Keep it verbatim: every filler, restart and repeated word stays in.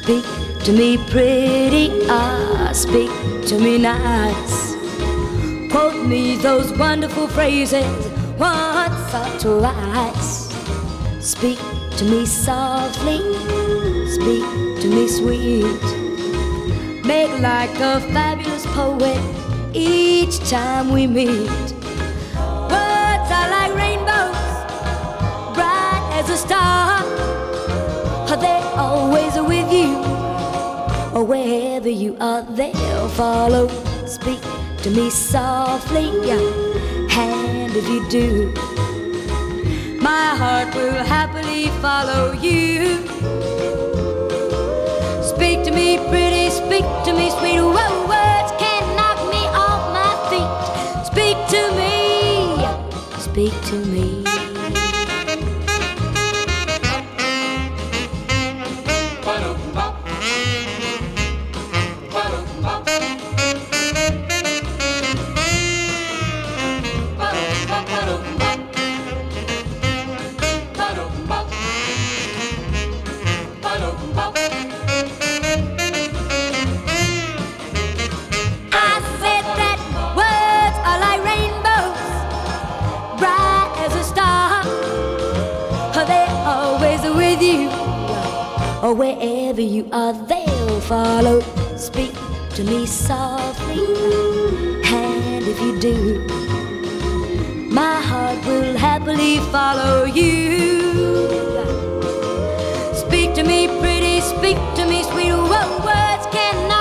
Speak to me pretty, ah, speak to me nice. Quote me those wonderful phrases once or twice. Speak to me softly, speak to me sweet. Make like a fabulous poet each time we meet. Words are like rainbows, bright as a star. They're always with you, or wherever you are, they'll follow. Speak to me softly, and if you do, my heart will happily follow you. Speak to me pretty, speak to me sweet. Whoa, words can't knock me off my feet. Speak to me, speak to me. Or wherever you are, they'll follow. Speak to me softly, and if you do, my heart will happily follow you. Speak to me pretty, speak to me sweet. Whoa, words cannot